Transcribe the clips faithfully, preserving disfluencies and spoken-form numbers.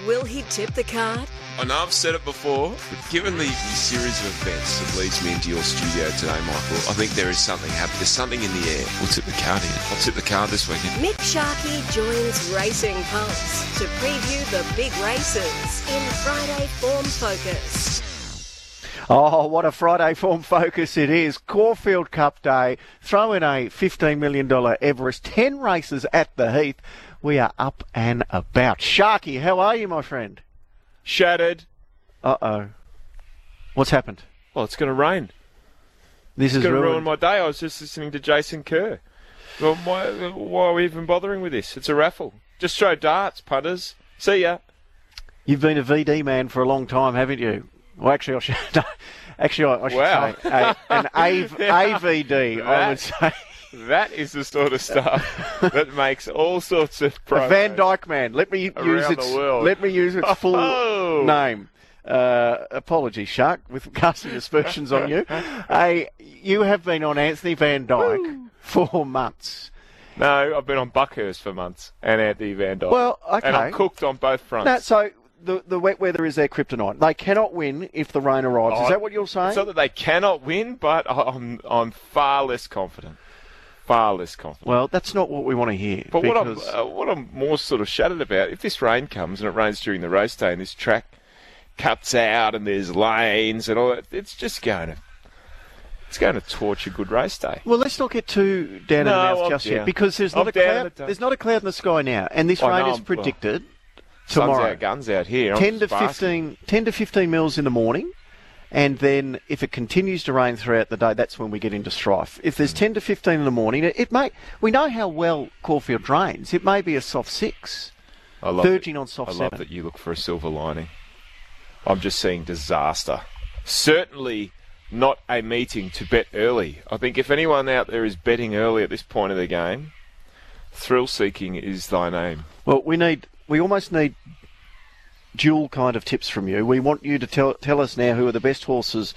Will he tip the card? I know I've said it before, but given the, the series of events that leads me into your studio today, Michael, I think there is something happening. There's something in the air. We'll tip the card in. I'll tip the card this weekend. Mick Sharkey joins Racing Pulse to preview the big races in Friday Form Focus. Oh, what a Friday Form Focus it is. Caulfield Cup Day. Throw in a fifteen million dollars Everest. ten races at the Heath. We are up and about. Sharky, how are you, my friend? Shattered. Uh-oh. What's happened? Well, it's going to rain. This It's is going to ruined. ruin my day. I was just listening to Jason Kerr. Well, why, why are we even bothering with this? It's a raffle. Just throw darts, punters. See ya. You've been a V D man for a long time, haven't you? Well, actually, I should, no, actually, I, I should Wow. say a, an A, A V D, I would say. That is the sort of stuff that makes all sorts of A promos. Van Dyke man. Let me use Around its the world. let me use its full Oh. name. Uh, apologies, Shark, with casting aspersions on you. Hey, you have been on Anthony Van Dyke for months. No, I've been on Buckhurst for months and Anthony Van Dyke. Well, okay. And I'm cooked on both fronts. No, so the the wet weather is their kryptonite. They cannot win if the rain arrives. Oh, Is that what you're saying? It's not that they cannot win, but I'm I'm far less confident. Far less confident. Well, that's not what we want to hear. But what I'm because- uh, what I'm more sort of shattered about, if this rain comes and it rains during the race day and this track cuts out and there's lanes and all that, it's just going to it's going to torch a good race day. Well, let's not get too down in No, the mouth I'm just down. yet, because there's I'm not a down in cloud. the dump. There's not a cloud in the sky now, and this Oh, rain no, is I'm- predicted Sun's tomorrow. out, guns out here. I'm ten to just basking. fifteen, ten to fifteen mils in the morning, and then if it continues to rain throughout the day, that's when we get into strife. If there's ten to fifteen in the morning, it, it may. We know how well Caulfield drains. It may be a soft six, I love verging that- on soft I love seven. that you look for a silver lining. I'm just seeing disaster. Certainly not a meeting to bet early. I think if anyone out there is betting early at this point of the game, thrill-seeking is thy name. Well, we need. We almost need dual kind of tips from you. We want you to tell tell us now who are the best horses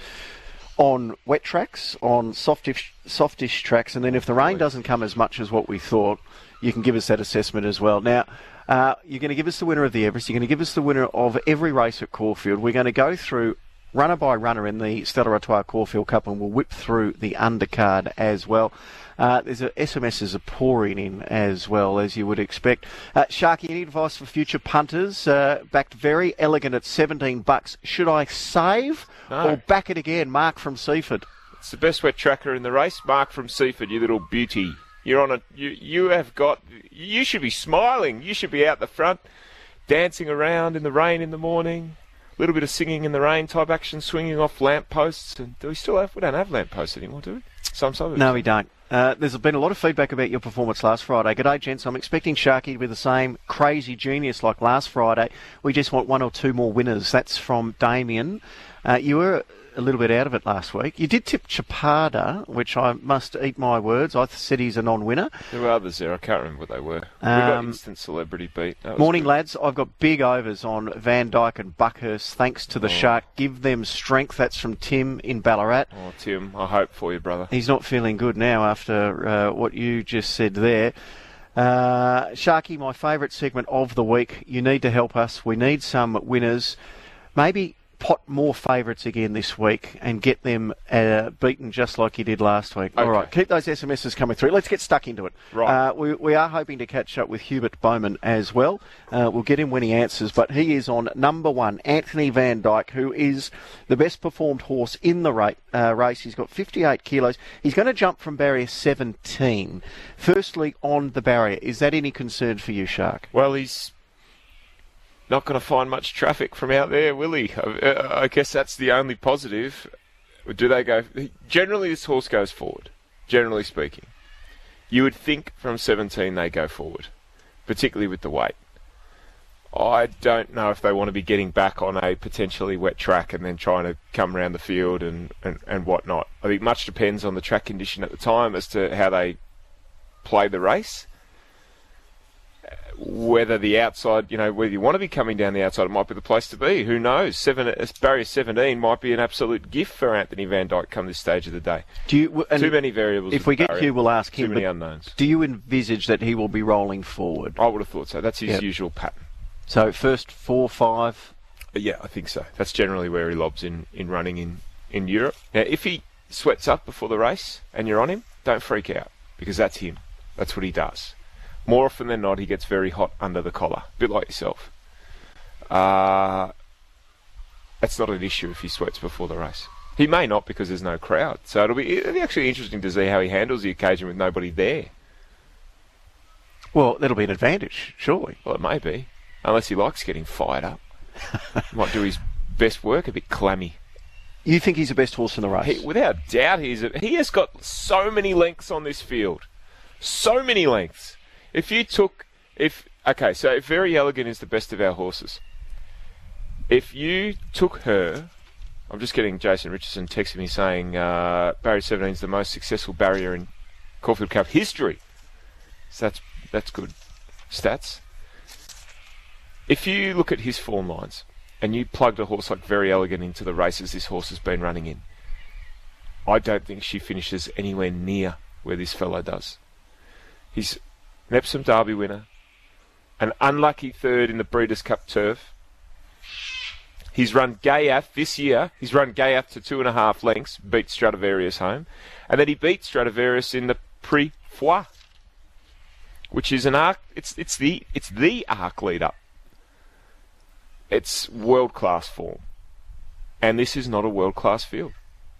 on wet tracks, on softish softish tracks, and then if the rain doesn't come as much as what we thought, you can give us that assessment as well. Now, uh, you're going to give us the winner of the Everest. You're going to give us the winner of every race at Caulfield. We're going to go through runner by runner in the Stella Artois Caulfield Cup, and we'll whip through the undercard as well. Uh, there's a, S M Ss are pouring in as well, as you would expect. Uh, Sharky, any advice for future punters? Uh, backed very elegant at seventeen bucks. Should I save No. or back it again? Mark from Seaford. It's the best wet tracker in the race. Mark from Seaford, you little beauty. You're on a. You you have got. You should be smiling. You should be out the front, dancing around in the rain in the morning. A little bit of singing in the rain type action, swinging off lamp posts. And do we still have? We don't have lamp posts anymore, do we? Some suburbs. No, we don't. Uh, there's been a lot of feedback about your performance last Friday. G'day, gents. I'm expecting Sharky to be the same crazy genius like last Friday. We just want one or two more winners. That's from Damien. Uh, you were a little bit out of it last week. You did tip Chapada, which I must eat my words. I said he's a non-winner. There were others there. I can't remember what they were. we got Um, instant celebrity beat. That was Morning, good. lads. I've got big overs on Van Dyke and Buckhurst. Thanks to the Oh. Shark. Give them strength. That's from Tim in Ballarat. Oh, Tim, I hope for you, brother. He's not feeling good now after uh, what you just said there. Uh, Sharky, my favourite segment of the week. You need to help us. We need some winners. Maybe pot more favourites again this week and get them uh, beaten just like you did last week. All Okay. right, keep those S M Ss coming through. Let's get stuck into it. Right. Uh, we, we are hoping to catch up with Hubert Bowman as well. Uh, we'll get him when he answers, but he is on number one, Anthony Van Dyke, who is the best performed horse in the ra- uh, race. He's got fifty-eight kilos. He's going to jump from barrier seventeen. Firstly, on the barrier, is that any concern for you, Shark? Well, he's not going to find much traffic from out there, will he? I, I guess that's the only positive. Do they go? Generally, this horse goes forward. Generally speaking, you would think from seventeen they go forward, particularly with the weight. I don't know if they want to be getting back on a potentially wet track and then trying to come around the field and, and, and whatnot. I think much depends on the track condition at the time as to how they play the race. Whether the outside, you know, whether you want to be coming down the outside, it might be the place to be. Who knows? Seven, barrier seventeen might be an absolute gift for Anthony Van Dyke come this stage of the day. Do you? And Too many variables. If with we the get barrier. Hugh, we'll ask Too him. many but unknowns. Do you envisage that he will be rolling forward? I would have thought so. That's his Yep. usual pattern. So first four, five. Yeah, I think so. That's generally where he lobs in, in running in, in Europe. Now, if he sweats up before the race and you're on him, don't freak out, because that's him. That's what he does. More often than not, he gets very hot under the collar, a bit like yourself. Uh, that's not an issue if he sweats before the race. He may not, because there's no crowd. So it'll be, it'll be actually interesting to see how he handles the occasion with nobody there. Well, that'll be an advantage, surely. Well, it may be, unless he likes getting fired up. Might do his best work a bit clammy. You think he's the best horse in the race? He, without doubt, he's a, he has got so many lengths on this field. So many lengths. If you took... if Okay, so if Very Elegant is the best of our horses. If you took her... I'm just getting Jason Richardson texting me saying uh, Barrier seventeen is the most successful barrier in Caulfield Cup history. So that's, that's good stats. If you look at his form lines and you plugged a horse like Very Elegant into the races this horse has been running in, I don't think she finishes anywhere near where this fellow does. He's an Epsom Derby winner, an unlucky third in the Breeders' Cup Turf. He's run Gayaf this year. He's run Gayaf to two and a half lengths, beat Stradivarius home, and then he beat Stradivarius in the Prix Foix, which is an arc. It's it's the it's the arc lead up. It's world class form, and this is not a world class field.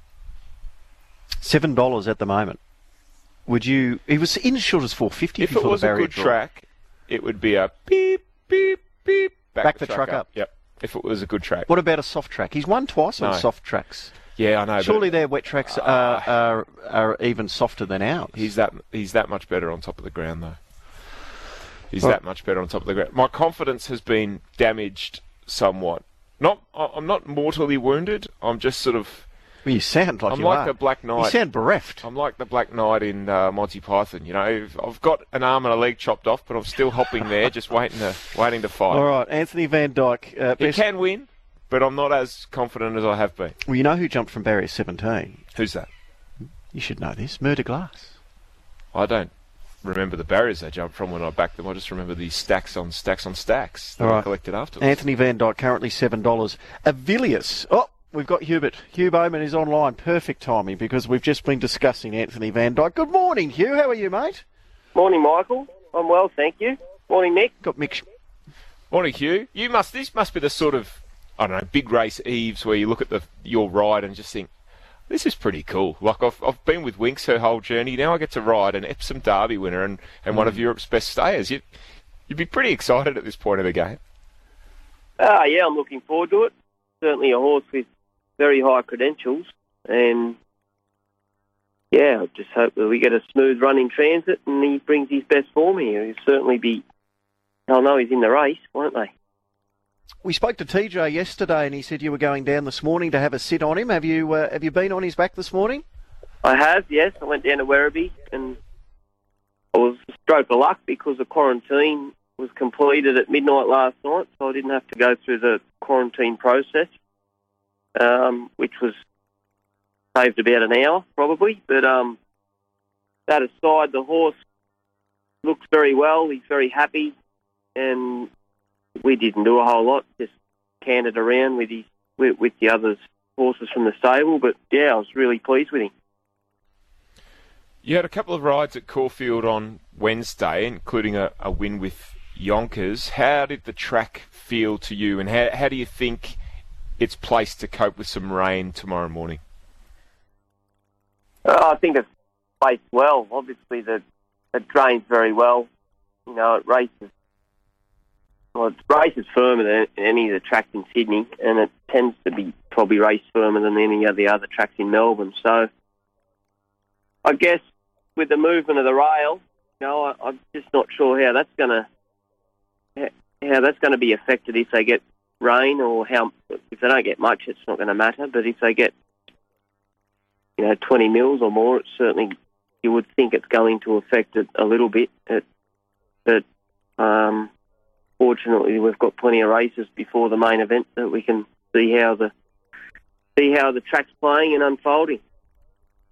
Seven dollars at the moment. Would you? He was in as short as four fifty. If it was a good draw. track, it would be a beep beep beep. Back, Back the, the truck, truck up. up. Yep. If it was a good track. What about a soft track? He's won twice on No. soft tracks. Yeah, I know. Surely but their wet tracks uh, are, are are even softer than ours. he's that he's that much better on top of the ground, though. He's Well- that much better on top of the ground. My confidence has been damaged somewhat. Not, I- I'm not mortally wounded. I'm just sort of. Well, you sound like I'm you like are. the Black Knight. You sound bereft. I'm like the Black Knight in uh, Monty Python. You know, I've- I've got an arm and a leg chopped off, but I'm still hopping there, just waiting to waiting to fight. All right, Anthony Van Dyke. Uh, He best... can win, but I'm not as confident as I have been. Well, you know who jumped from barrier seventeen? Who's that? You should know this. Murder Glass. I don't remember the barriers they jumped from when I backed them. I just remember the stacks on stacks on stacks that All I right. collected afterwards. Anthony Van Dyke, currently seven dollars. Avilius. Oh, we've got Hubert. Hugh Bowman is online. Perfect timing, because we've just been discussing Anthony Van Dyke. Good morning, Hugh. How are you, mate? Morning, Michael. I'm well, thank you. Morning, Nick. Got Mick. Morning, Hugh. You must. This must be the sort of, I don't know, big race eves where you look at the your ride and just think, this is pretty cool. Like I've I've been with Winks her whole journey. Now I get to ride an Epsom Derby winner and, and one of Europe's best stayers. You you'd be pretty excited at this point of the game. Ah, yeah, I'm looking forward to it. Certainly a horse with very high credentials, and yeah, I just hope that we get a smooth run in transit and he brings his best form here. He'll certainly be. They'll know he's in the race, won't they? We spoke to T J yesterday, and he said you were going down this morning to have a sit on him. Have you uh, have you been on his back this morning? I have, yes. I went down to Werribee and I was a stroke of luck because the quarantine was completed at midnight last night, so I didn't have to go through the quarantine process, um, which was saved about an hour probably. But um, that aside, the horse looks very well. He's very happy, and we didn't do a whole lot, just cantered around with his with, with the other horses from the stable. But yeah, I was really pleased with him. You had a couple of rides at Caulfield on Wednesday, including a, a win with Yonkers. How did the track feel to you, and how, how do you think it's placed to cope with some rain tomorrow morning? Uh, I think it's placed well. Obviously, the it drains very well. You know, it races. Well, it races firmer than any of the tracks in Sydney, and it tends to be probably race firmer than any of the other tracks in Melbourne. So, I guess with the movement of the rail, you know, I, I'm just not sure how that's going to how that's going to be affected if they get rain, or how if they don't get much, it's not going to matter. But if they get, you know, twenty mils or more, it's certainly, you would think it's going to affect it a little bit. It, but um, fortunately, we've got plenty of races before the main event that we can see how the see how the track's playing and unfolding.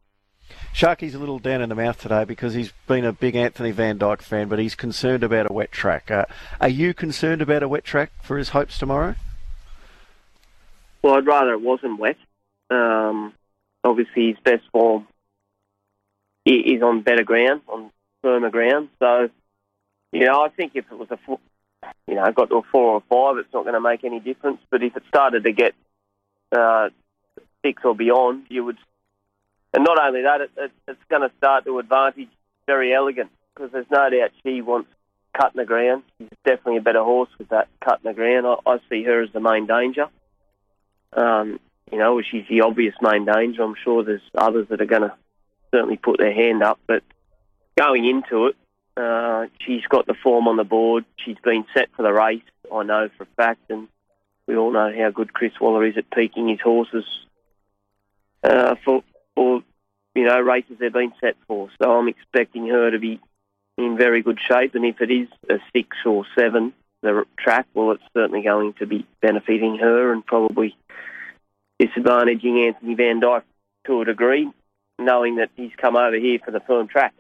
Sharky's a little down in the mouth today because he's been a big Anthony Van Dyke fan, but he's concerned about a wet track. Uh, are you concerned about a wet track for his hopes tomorrow? Well, I'd rather it wasn't wet. Um, obviously, his best form is on better ground, on firmer ground. So, you know, I think if it was a, four, you know, got to a four or a five, it's not going to make any difference. But if it started to get uh, six or beyond, you would. And not only that, it, it, it's going to start to advantage Very Elegant, because there's no doubt she wants cut in the ground. She's definitely a better horse with that cut in the ground. I, I see her as the main danger. Um, you know, she's the obvious main danger. I'm sure there's others that are going to certainly put their hand up. But going into it, uh, she's got the form on the board. She's been set for the race, I know for a fact. And we all know how good Chris Waller is at peaking his horses uh, for... or, you know, races they've been set for. So I'm expecting her to be in very good shape. And if it is a six or seven, the track, well, it's certainly going to be benefiting her and probably disadvantaging Anthony Van Dyke to a degree, knowing that he's come over here for the firm track.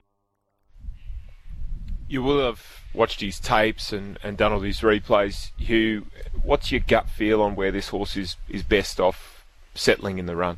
You will have watched his tapes and, and done all these replays. Hugh, what's your gut feel on where this horse is, is best off settling in the run?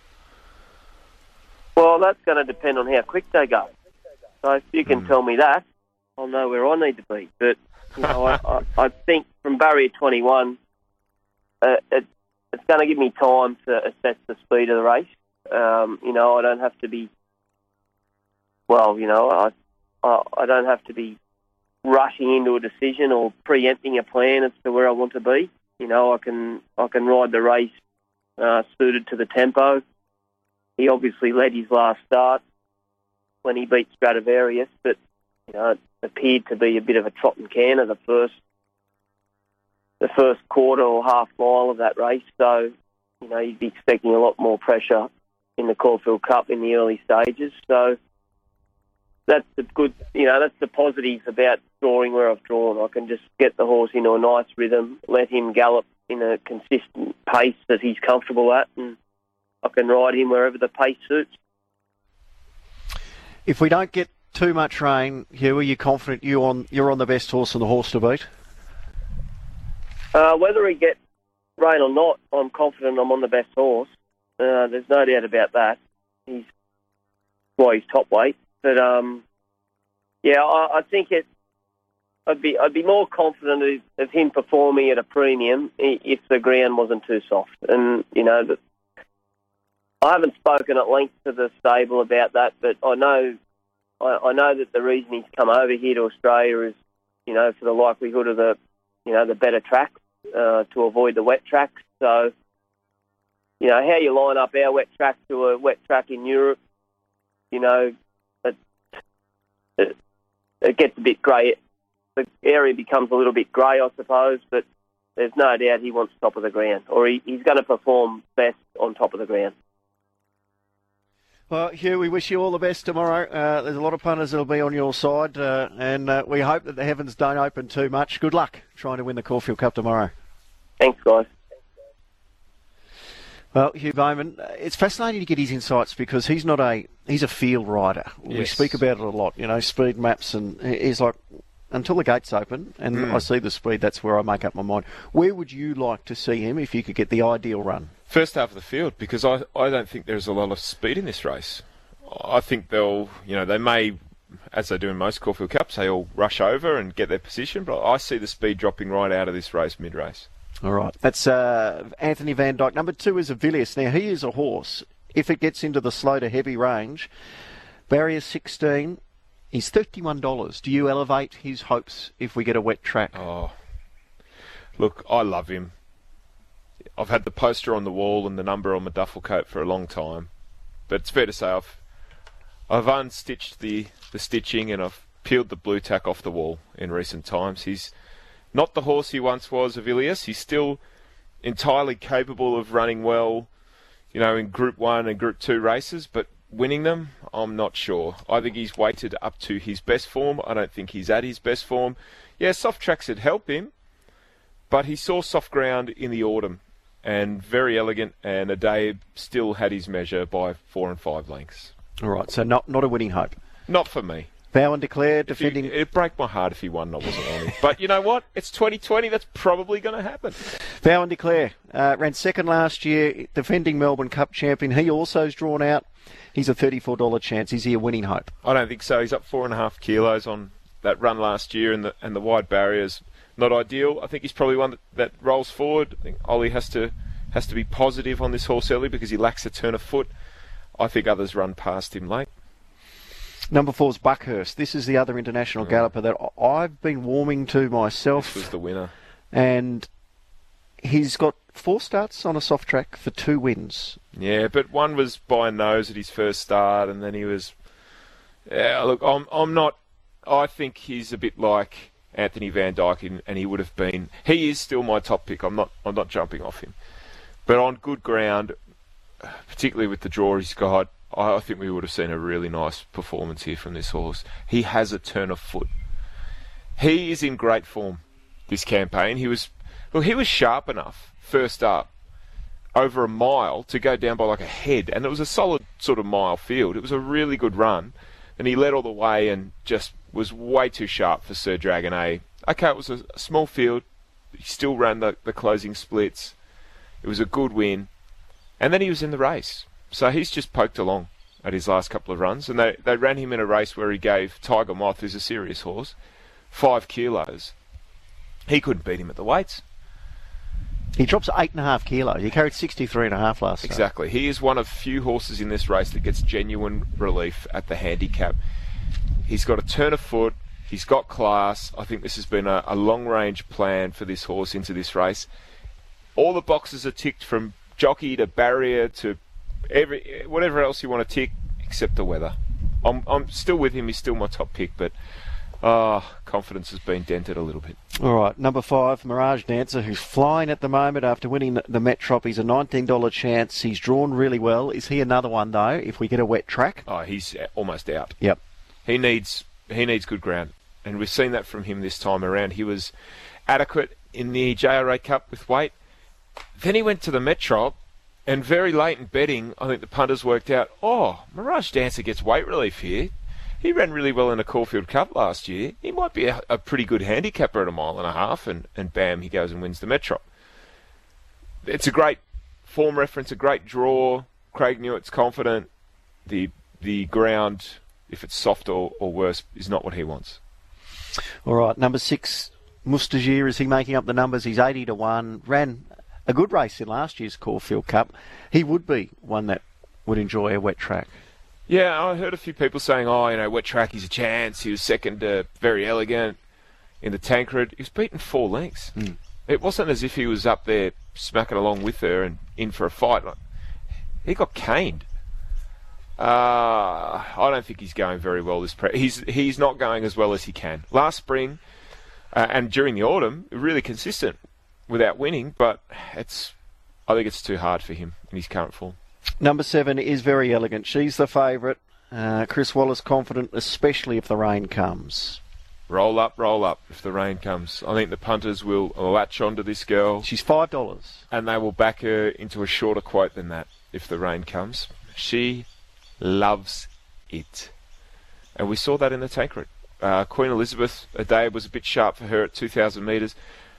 Well, that's going to depend on how quick they go. So if you can mm. tell me that, I'll know where I need to be. But you know, I, I, I think from barrier twenty-one, uh, it, it's going to give me time to assess the speed of the race. Um, you know, I don't have to be. Well, you know, I, I I don't have to be rushing into a decision or preempting a plan as to where I want to be. You know, I can I can ride the race uh, suited to the tempo. He obviously led his last start when he beat Stradivarius, but you know, it appeared to be a bit of a trot and canter the first, the first quarter or half mile of that race. So, you know, you'd be expecting a lot more pressure in the Caulfield Cup in the early stages. So that's the good, you know, that's the positives about drawing where I've drawn. I can just get the horse into a nice rhythm, let him gallop in a consistent pace that he's comfortable at, and I can ride him wherever the pace suits. If we don't get too much rain, Hugh, are you confident you on you're on the best horse and the horse to beat? Uh, whether he gets rain or not, I'm confident I'm on the best horse. Uh, there's no doubt about that. He's why he's top weight. But um, yeah, I, I think it. I'd be I'd be more confident of, of him performing at a premium if the ground wasn't too soft. And you know that. I haven't spoken at length to the stable about that, but I know I, I know that the reason he's come over here to Australia is, you know, for the likelihood of the, you know, the better tracks, uh, to avoid the wet tracks. So, you know, how you line up our wet track to a wet track in Europe, you know, it, it, it gets a bit grey. The area becomes a little bit grey, I suppose, but there's no doubt he wants top of the ground, or he, he's going to perform best on top of the ground. Well, Hugh, we wish you all the best tomorrow. Uh, there's a lot of punters that will be on your side, uh, and uh, we hope that the heavens don't open too much. Good luck trying to win the Caulfield Cup tomorrow. Thanks, guys. Well, Hugh Bowman, it's fascinating to get his insights because he's not a he's a field rider. Yes. We speak about it a lot, you know, speed maps, and he's like, until the gates open and mm. I see the speed, that's where I make up my mind. Where would you like to see him if you could get the ideal run? First half of the field, because I, I don't think there's a lot of speed in this race. I think they'll, you know, they may, as they do in most Caulfield Cups, they all rush over and get their position, but I see the speed dropping right out of this race mid-race. All right. That's uh, Anthony Van Dyke. Number two is Avilius. Now, he is a horse. If it gets into the slow to heavy range, barrier sixteen, he's thirty-one dollars. Do you elevate his hopes if we get a wet track? Oh, look, I love him. I've had the poster on the wall and the number on my duffel coat for a long time. But it's fair to say I've I've unstitched the, the stitching and I've peeled the blue tack off the wall in recent times. He's not the horse he once was, Avilius. He's still entirely capable of running well, you know, in Group one and Group two races, but winning them, I'm not sure. I think he's weighted up to his best form. I don't think he's at his best form. Yeah, soft tracks would help him, but he saw soft ground in the autumn, and Very Elegant and Adaib still had his measure by four and five lengths. All right, so not not a winning hope. Not for me. Vow and Declare, If he- defending... it'd break my heart if he won and I wasn't on him. But you know what? It's twenty twenty. That's probably going to happen. Vow and Declare uh, ran second last year, defending Melbourne Cup champion. He also's drawn out. He's a thirty-four dollars chance. Is he a winning hope? I don't think so. He's up four and a half kilos on that run last year, and the and the wide barrier's not ideal. I think he's probably one that, that rolls forward. I think Ollie has to has to be positive on this horse early because he lacks a turn of foot. I think others run past him late. Number four is Buckhurst. This is the other international Mm. galloper that I've been warming to myself. This was the winner. And he's got four starts on a soft track for two wins. Yeah, but one was by a nose at his first start, and then he was. Yeah, look, I'm I'm not. I think he's a bit like Anthony Van Dyke, and, and he would have been. He is still my top pick. I'm not. I'm not jumping off him, but on good ground, particularly with the draw he's got, I, I think we would have seen a really nice performance here from this horse. He has a turn of foot. He is in great form this campaign. He was. Well, he was sharp enough first up over a mile to go down by like a head, and it was a solid sort of mile field. It was a really good run, and he led all the way and just was way too sharp for Sir Dragonet. Okay, it was a, a small field. He still ran the, the closing splits. It was a good win, and then he was in the race. So he's just poked along at his last couple of runs, and they, they ran him in a race where he gave Tiger Moth, who's a serious horse, five kilos. He couldn't beat him at the weights. He drops eight and a half kilos. He carried sixty-three and a half last start. Exactly. He is one of few horses in this race that gets genuine relief at the handicap. He's got a turn of foot. He's got class. I think this has been a, a long-range plan for this horse into this race. All the boxes are ticked from jockey to barrier to every whatever else you want to tick, except the weather. I'm I'm still with him. He's still my top pick, but ah, confidence has been dented a little bit. All right, number five, Mirage Dancer, who's flying at the moment after winning the, the Metrop. He's a nineteen dollars chance. He's drawn really well. Is he another one, though, if we get a wet track? Oh, he's almost out. Yep. He needs he needs good ground, and we've seen that from him this time around. He was adequate in the J R A Cup with weight. Then he went to the Metrop, and very late in betting, I think the punters worked out, oh, Mirage Dancer gets weight relief here. He ran really well in a Caulfield Cup last year. He might be a, a pretty good handicapper at a mile and a half, and, and bam, he goes and wins the Metrop. It's a great form reference, a great draw. Craig Newitt's confident. The the ground, if it's soft or, or worse, is not what he wants. All right, number six, Mustajir. Is he making up the numbers? He's eighty to one. Ran a good race in last year's Caulfield Cup. He would be one that would enjoy a wet track. Yeah, I heard a few people saying, oh, you know, wet track, he's a chance. He was second to Very Elegant in the Tancred. He was beaten four lengths. Mm. It wasn't as if he was up there smacking along with her and in for a fight. Like, he got caned. Uh, I don't think he's going very well this pre- he's he's not going as well as he can. Last spring uh, and during the autumn, really consistent without winning, but it's I think it's too hard for him in his current form. Number seven is Very Elegant. She's the favourite. Uh, Chris Wallace confident, especially if the rain comes. Roll up, roll up if the rain comes. I think the punters will latch onto this girl. She's five dollars. And they will back her into a shorter quote than that if the rain comes. She loves it. And we saw that in the Tancred. Uh, Queen Elizabeth, a day was a bit sharp for her at two thousand metres.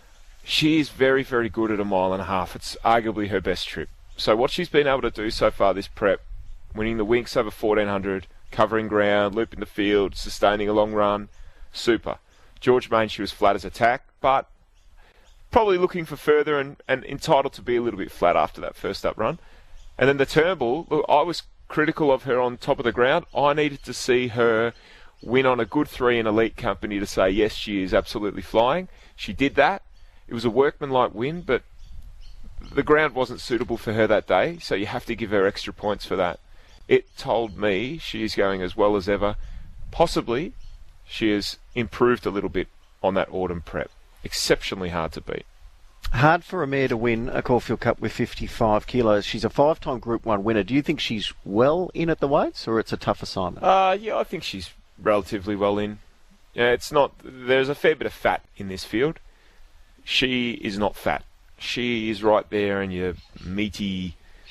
She is very, very good at a mile and a half. It's arguably her best trip. So what she's been able to do so far this prep, winning the Winx over fourteen hundred, covering ground, looping the field, sustaining a long run, super. George Main, she was flat as a tack, but probably looking for further and, and entitled to be a little bit flat after that first up run. And then the Turnbull, look, I was critical of her on top of the ground. I needed to see her win on a good three in elite company to say, yes, she is absolutely flying. She did that. It was a workmanlike win, but the ground wasn't suitable for her that day, so you have to give her extra points for that. It told me she is going as well as ever. Possibly she has improved a little bit on that autumn prep. Exceptionally hard to beat. Hard for a mare to win a Caulfield Cup with fifty-five kilos. She's a five-time Group one winner. Do you think she's well in at the weights, or it's a tough assignment? Uh, yeah, I think she's relatively well in. Yeah, it's not. There's a fair bit of fat in this field. She is not fat. She is right there in your meaty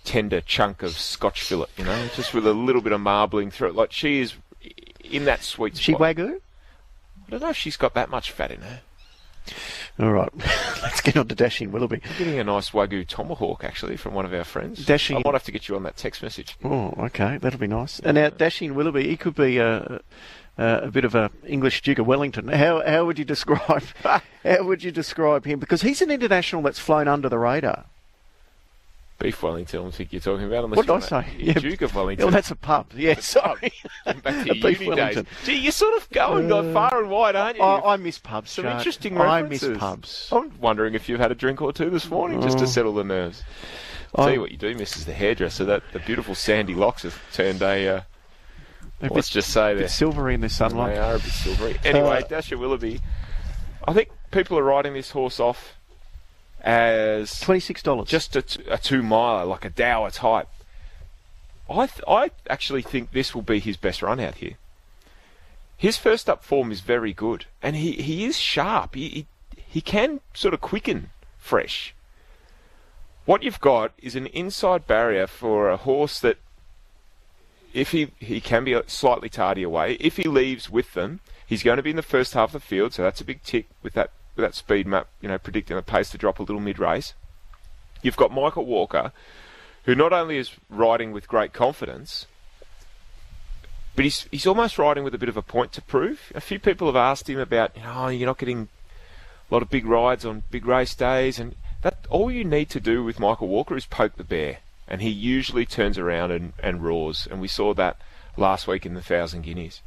tender chunk of Scotch fillet, you know, just with a little bit of marbling through it. Like, she is in that sweet spot. She Wagyu? I don't know if she's got that much fat in her. All right, let's get on to Dashing Willoughby. I'm getting a nice Wagyu tomahawk, actually, from one of our friends. Dashing... I might have to get you on that text message. Oh, okay, that'll be nice. And now, Dashing Willoughby, he could be a, a, a bit of a English Duke of Wellington. How how would you describe how would you describe him? Because he's an international that's flown under the radar. Beef Wellington, I think you're talking about. What did I say? Yeah, Duke of Wellington. Oh, that's a pub. Yeah, That's sorry. Back to your Beef uni Wellington. days. Gee, you're sort of going uh, far and wide, aren't you? I, I miss pubs. Some Chart. interesting I references. miss pubs. I'm wondering if you've had a drink or two this morning just to settle the nerves. I'll tell I- you what you do miss is the hairdresser. That the beautiful sandy locks have turned a. Uh, A let's bit- just say bit they're silvery in the sunlight. They are a bit silvery. Anyway, Uh, Dasher Willoughby. I think people are riding this horse off as Twenty-six dollars. just a, t- a two miler, like a Dower type. I th- I actually think this will be his best run out here. His first up form is very good, and he, he is sharp. He, he he can sort of quicken fresh. What you've got is an inside barrier for a horse that, if he he can be slightly tardy away, if he leaves with them, he's going to be in the first half of the field, so that's a big tick with that with that speed map, you know, predicting the pace to drop a little mid-race. You've got Michael Walker, who not only is riding with great confidence, but he's he's almost riding with a bit of a point to prove. A few people have asked him about, you know, oh, you're not getting a lot of big rides on big race days, and that all you need to do with Michael Walker is poke the bear, and he usually turns around and, and roars, and we saw that last week in the Thousand Guineas.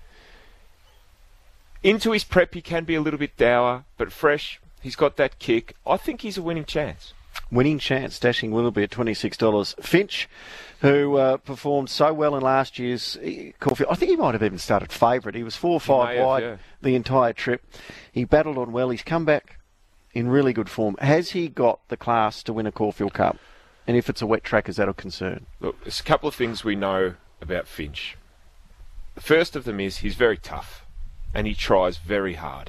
Into his prep, he can be a little bit dour, but fresh. He's got that kick. I think he's a winning chance. Winning chance, Dashing Willoughby at twenty-six dollars. Finch, who uh, performed so well in last year's Caulfield, I think he might have even started favourite. He was four or five have, wide yeah. the entire trip. He battled on well. He's come back in really good form. Has he got the class to win a Caulfield Cup? And if it's a wet track, is that a concern? Look, there's a couple of things we know about Finch. The first of them is he's very tough, and he tries very hard.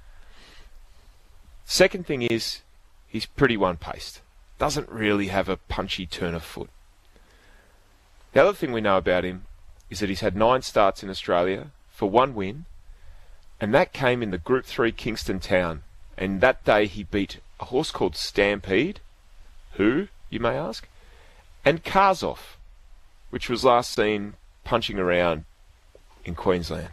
Second thing is he's pretty one-paced. Doesn't really have a punchy turn of foot. The other thing we know about him is that he's had nine starts in Australia for one win, and that came in the Group three Kingston Town. And that day he beat a horse called Stampede, who, you may ask, and Karzoff, which was last seen punching around in Queensland.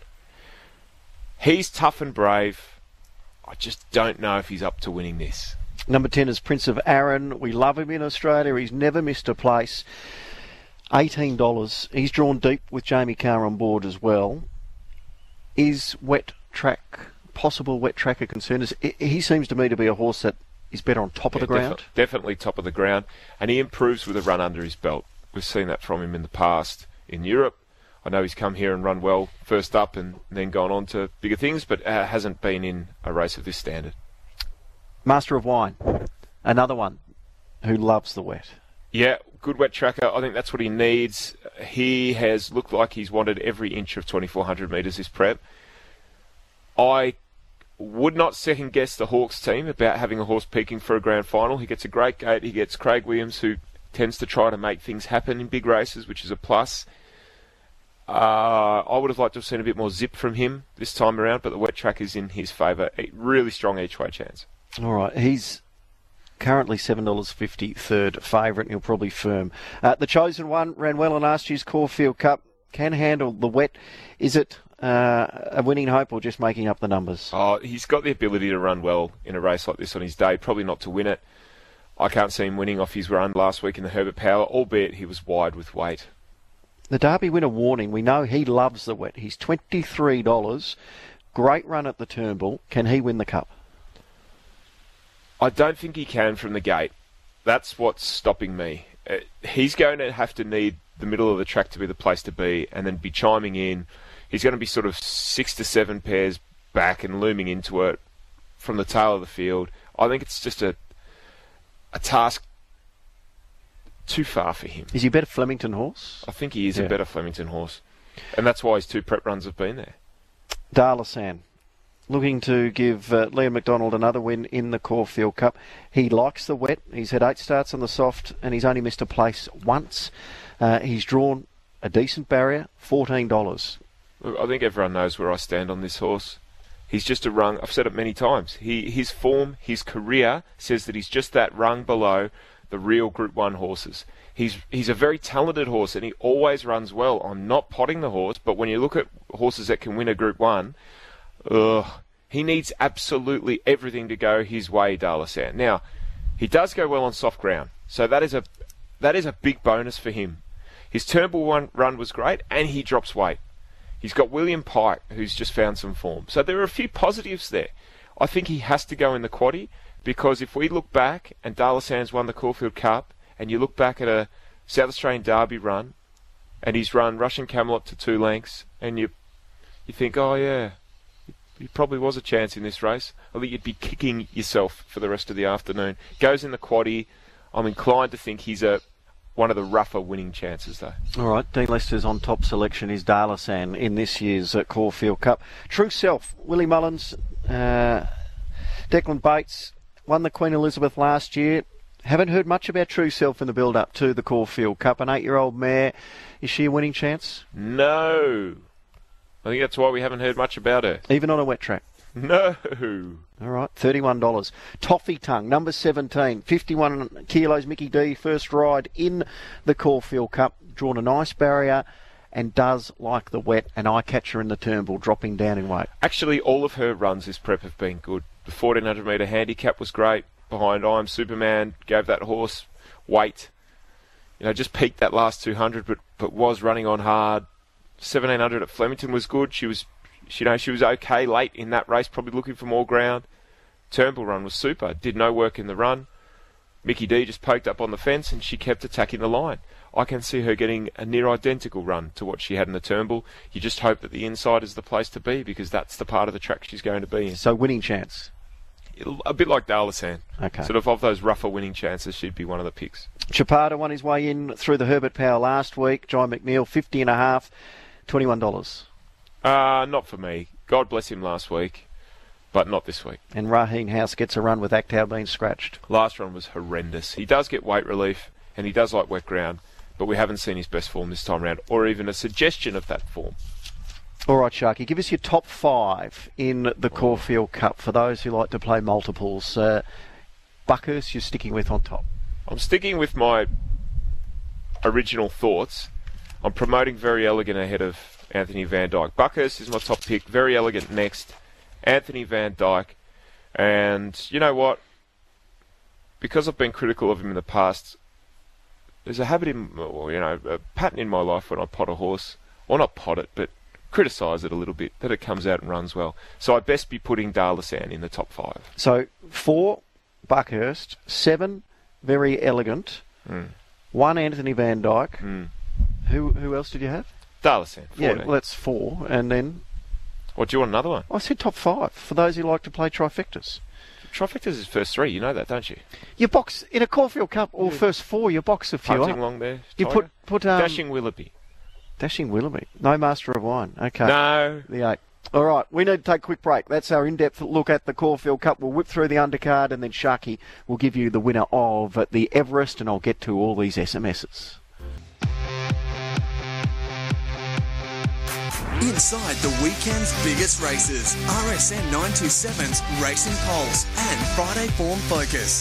He's tough and brave. I just don't know if he's up to winning this. Number ten is Prince of Arran. We love him in Australia. He's never missed a place. eighteen dollars. He's drawn deep with Jamie Carr on board as well. Is wet track, possible wet track a concern? Is, he seems to me to be a horse that is better on top of the Yeah, ground. defi- definitely top of the ground. And he improves with a run under his belt. We've seen that from him in the past in Europe. I know he's come here and run well first up and then gone on to bigger things, but uh, hasn't been in a race of this standard. Master of Wine. Another one who loves the wet. Yeah, good wet tracker. I think that's what he needs. He has looked like he's wanted every inch of twenty-four hundred metres this prep. I would not second guess the Hawks team about having a horse peaking for a grand final. He gets a great gate. He gets Craig Williams, who tends to try to make things happen in big races, which is a plus. Uh, I would have liked to have seen a bit more zip from him this time around, but the wet track is in his favour. A really strong each way chance. All right, he's currently seven dollars fifty, third favourite, and he'll probably firm. Uh, the Chosen One ran well in last year's Caulfield Cup. Can handle the wet. Is it uh, a winning hope or just making up the numbers? Oh, he's got the ability to run well in a race like this on his day. Probably not to win it. I can't see him winning off his run last week in the Herbert Power, albeit he was wide with weight. The Derby winner Warning, we know he loves the wet. He's twenty-three dollars. Great run at the Turnbull. Can he win the Cup? I don't think he can from the gate. That's what's stopping me. Uh, he's going to have to need the middle of the track to be the place to be and then be chiming in. He's going to be sort of six to seven pairs back and looming into it from the tail of the field. I think it's just a a task too far for him. Is he a better Flemington horse? I think he is Yeah. a better Flemington horse. And that's why his two prep runs have been there. Darlasan. looking to give uh, Liam McDonald another win in the Caulfield Cup. He likes the wet. He's had eight starts on the soft and he's only missed a place once. Uh, he's drawn a decent barrier, fourteen dollars. I think everyone knows where I stand on this horse. He's just a rung. I've said it many times. He, his form, his career says that he's just that rung below the real Group One horses. He's he's a very talented horse and he always runs well. I'm not potting the horse, but when you look at horses that can win a Group One, ugh, he needs absolutely everything to go his way, Darlasan. Now, he does go well on soft ground, so that is a that is a big bonus for him. His Turnbull one run was great, and he drops weight. He's got William Pike, who's just found some form. So there are a few positives there. I think he has to go in the quaddie, because if we look back, and Darlasan's won the Caulfield Cup, and you look back at a South Australian Derby run, and he's run Russian Camelot to two lengths, and you you think, oh yeah, he probably was a chance in this race. I think you'd be kicking yourself for the rest of the afternoon. Goes in the quaddie. I'm inclined to think he's a one of the rougher winning chances, though. All right, Dean Lester's on top selection is Darlasan in this year's uh, Caulfield Cup. True Self, Willie Mullins, uh, Declan Bates, won the Queen Elizabeth last year. Haven't heard much about True Self in the build-up to the Caulfield Cup. An eight-year-old mare, is she a winning chance? No. I think that's why we haven't heard much about her. Even on a wet track? No. All right, thirty-one dollars. Toffee Tongue, number seventeen, fifty-one kilos, Mickey D, first ride in the Caulfield Cup. Drawn a nice barrier and does like the wet. An eye catcher in the Turnbull, dropping down in weight. Actually, all of her runs this prep have been good. The fourteen hundred metre handicap was great. Behind I'm Superman, gave that horse weight. You know, just peaked that last two hundred, but, but was running on hard. seventeen hundred at Flemington was good. She was... You know, she was okay late in that race, probably looking for more ground. Turnbull run was super. Did no work in the run. Mickey D just poked up on the fence and she kept attacking the line. I can see her getting a near identical run to what she had in the Turnbull. You just hope that the inside is the place to be, because that's the part of the track she's going to be in. So winning chance? It'll, a bit like Darlasan. Okay. Sort of of those rougher winning chances, she'd be one of the picks. Chapada won his way in through the Herbert Power last week. John McNeil, fifty and a half, twenty-one dollars. Uh, not for me. God bless him last week, but not this week. And Raheen House gets a run with Actau being scratched. Last run was horrendous. He does get weight relief, and he does like wet ground, but we haven't seen his best form this time around, or even a suggestion of that form. All right, Sharky, give us your top five in the Caulfield Cup for those who like to play multiples. Uh, Buckhurst, you're sticking with on top. I'm sticking with my original thoughts. I'm promoting Very Elegant ahead of Anthony Van Dyke. Buckhurst is my top pick. Very Elegant next. Anthony Van Dyke. And you know what? Because I've been critical of him in the past, there's a habit in, well, you know, a pattern in my life when I pot a horse, or not pot it, but criticise it a little bit, that it comes out and runs well. So I'd best be putting Darlasan in the top five. So four, Buckhurst. Seven, Very Elegant. Mm. One, Anthony Van Dyke. Mm. Who who else did you have? Darlasan. Yeah, well, that's four. And then... What, do you want another one? I said top five, for those who like to play trifectas. Trifectas is first three, you know that, don't you? You box, in a Caulfield Cup, or yeah. first four, you box a few Punting up. Long there. You put... put um, Dashing Willoughby. Dashing Willoughby. No Master of Wine. Okay. No. The eight. All right, we need to take a quick break. That's our in-depth look at the Caulfield Cup. We'll whip through the undercard, and then Sharky will give you the winner of the Everest, and I'll get to all these S M Ses. Inside the weekend's biggest races, R S N nine twenty-seven's Racing Pulse and Friday Form Focus.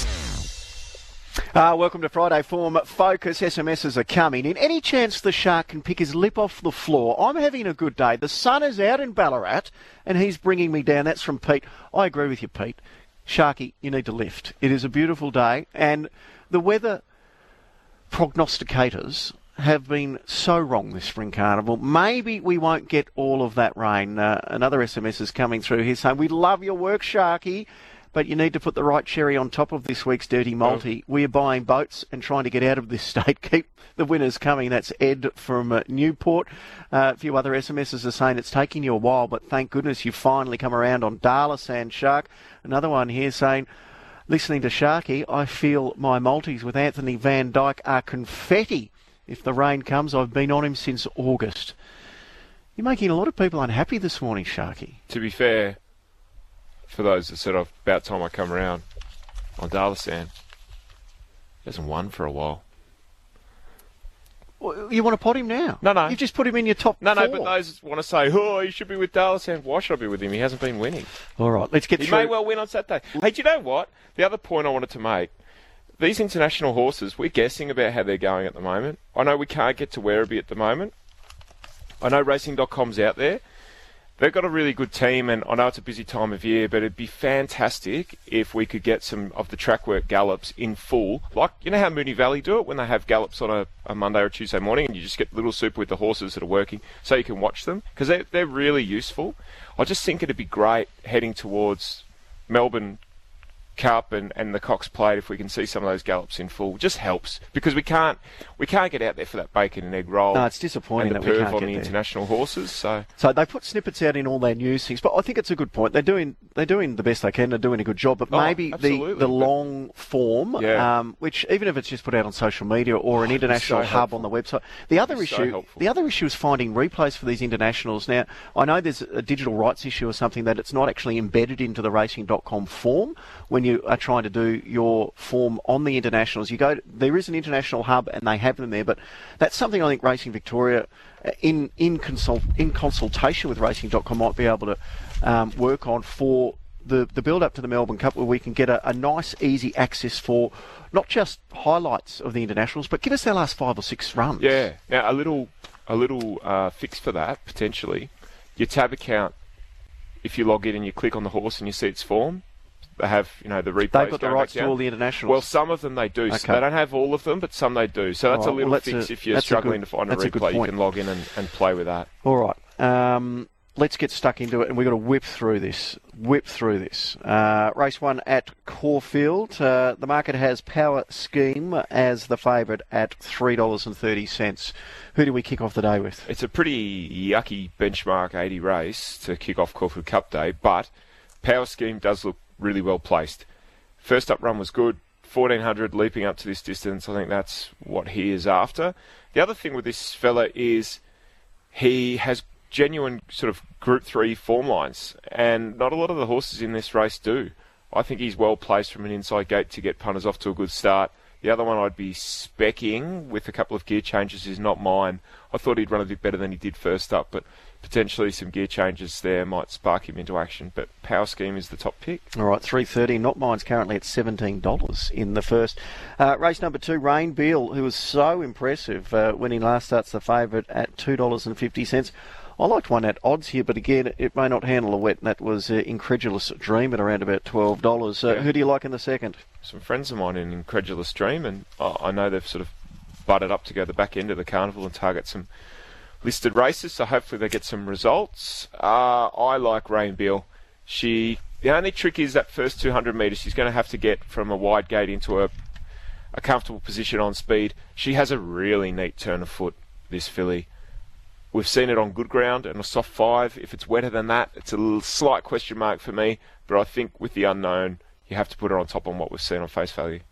Uh, welcome to Friday Form Focus. S M Ses are coming in. Any chance the Shark can pick his lip off the floor? I'm having a good day. The sun is out in Ballarat and he's bringing me down. That's from Pete. I agree with you, Pete. Sharky, you need to lift. It is a beautiful day and the weather prognosticators have been so wrong this spring carnival. Maybe we won't get all of that rain. Uh, another S M S is coming through here saying, we love your work, Sharky, but you need to put the right cherry on top of this week's Dirty Multi. Oh. We're buying boats and trying to get out of this state. Keep the winners coming. That's Ed from uh, Newport. Uh, a few other S M Ses are saying it's taking you a while, but thank goodness you've finally come around on Darlasan, Shark. Another one here saying, listening to Sharky, I feel my multis with Anthony Van Dyke are confetti. If the rain comes, I've been on him since August. You're making a lot of people unhappy this morning, Sharky. To be fair, for those that said, oh, about time I come around on Darlasan. He hasn't won for a while. Well, you want to pot him now? No, no. You've just put him in your top No, four. no, but those want to say, oh, you should be with Darlasan. Why should I be with him? He hasn't been winning. All right, let's get He through. may well win on Saturday. Hey, do you know what? The other point I wanted to make, these international horses, we're guessing about how they're going at the moment. I know we can't get to Werribee at the moment. I know racing dot com's out there. They've got a really good team, and I know it's a busy time of year, but it'd be fantastic if we could get some of the track work gallops in full. Like, you know how Moonee Valley do it when they have gallops on a, a Monday or Tuesday morning, and you just get little super with the horses that are working so you can watch them? Because they're, they're really useful. I just think it'd be great heading towards Melbourne Cup and, and the Cox Plate if we can see some of those gallops in full. Just helps, because we can't we can't get out there for that bacon and egg roll. No, it's disappointing and that the we perv can't on get the there. international horses. So So they put snippets out in all their news things, but I think it's a good point. They're doing they're doing the best they can. They're doing a good job, but Oh, maybe the, absolutely, the but- long form, Yeah. um, which even if it's just put out on social media or an Oh, it'd be international so hub helpful. on the website. The other It'd be so issue, helpful. the other issue is finding replays for these internationals. Now, I know there's a digital rights issue or something that it's not actually embedded into the racing dot com form when you are trying to do your form on the internationals. You go, there is an international hub and they have them there, but that's something I think Racing Victoria, uh, in in consult in consultation with racing dot com, might be able to um, work on for the the build up to the Melbourne Cup, where we can get a, a nice, easy access for not just highlights of the internationals, but give us their last five or six runs. yeah, now a little a little uh, fix for that potentially. Your tab account, if you log in and you click on the horse and you see its form, they have, you know, the replays. They've got the going rights back to down. all the internationals. Well, some of them they do. So Okay. they don't have all of them, but some they do. So that's All a right, little well, that's fix a- if you're that's a struggling good- to find a that's a good replay. You point. can log in and, and play with that. All right. Um, let's get stuck into it, and we've got to whip through this. Whip through this. Uh, race one at Caulfield. Uh, the market has Power Scheme as the favourite at three dollars thirty. Who do we kick off the day with? It's a pretty yucky benchmark eighty race to kick off Caulfield Cup Day, but Power Scheme does look really well placed. First up run was good, fourteen hundred leaping up to this distance. I think that's what he is after. The other thing with this fella is he has genuine sort of Group three form lines, and not a lot of the horses in this race do. I think he's well placed from an inside gate to get punters off to a good start. The other one I'd be specking with a couple of gear changes is Not Mine. I thought he'd run a bit better than he did first up, but potentially some gear changes there might spark him into action. But Power Scheme is the top pick. All right, three thirty. Not Mine's currently at seventeen dollars in the first. Uh, race number two, Rain Beal, who was so impressive uh, when he last starts the favourite at two dollars fifty. I liked one at odds here, but again, it may not handle a wet. And that was uh, Incredulous Dream at around about twelve dollars. Uh, Yeah. Who do you like in the second? Some friends of mine in Incredulous Dream, and I I know they've sort of butted up to go the back end of the carnival and target some listed races, so hopefully they get some results. Uh, I like Rain Beal. She, the only trick is that first two hundred metres, she's going to have to get from a wide gate into a, a comfortable position on speed. She has a really neat turn of foot, this filly. We've seen it on good ground and a soft five. If it's wetter than that, it's a little slight question mark for me, but I think with the unknown, you have to put her on top on what we've seen on face value.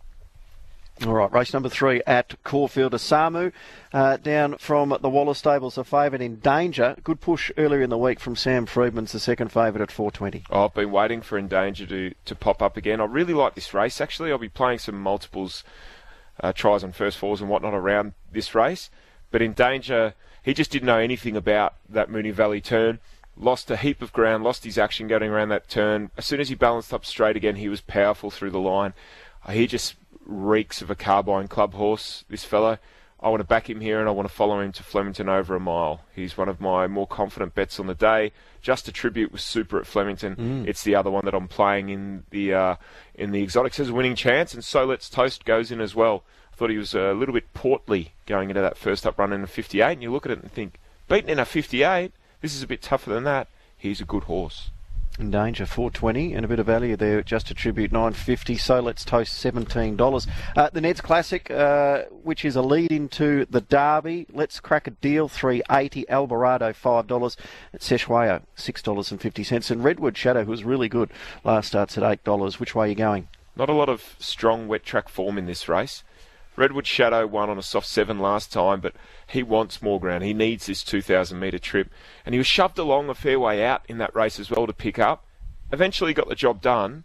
All right, race number three at Caulfield. Asamu uh, down from the Wallace Stables, a favourite in Danger. Good push earlier in the week from Sam Friedman's the second favourite at four twenty. Oh, I've been waiting for Endanger to, to pop up again. I really like this race, actually. I'll be playing some multiples, uh, tries on first fours and whatnot around this race. But Endanger, he just didn't know anything about that Moonee Valley turn. Lost a heap of ground, lost his action going around that turn. As soon as he balanced up straight again, he was powerful through the line. Uh, he just reeks of a Carbine Club horse, this fellow. I want to back him here and I want to follow him to Flemington over a mile. He's one of my more confident bets on the day. Just a Tribute was super at Flemington. Mm. It's the other one that I'm playing in the uh, in the exotics. Has a winning chance, and So Let's Toast goes in as well. I thought he was a little bit portly going into that first up run in a fifty-eight, and you look at it and think, beaten in a fifty-eight, this is a bit tougher than that. He's a good horse. In Danger, four twenty, and a bit of value there. Just a Tribute, nine fifty. So Let's Toast, seventeen dollars. Uh, the Neds Classic, uh, which is a lead into the Derby. Let's Crack a Deal, three eighty. Alvarado, five dollars. At Seshwayo, six dollars fifty. And Redwood Shadow, who was really good last starts at eight dollars. Which way are you going? Not a lot of strong wet track form in this race. Redwood Shadow won on a soft seven last time, but he wants more ground. He needs this two thousand metre trip. And he was shoved along a fair way out in that race as well to pick up. eventually got the job done.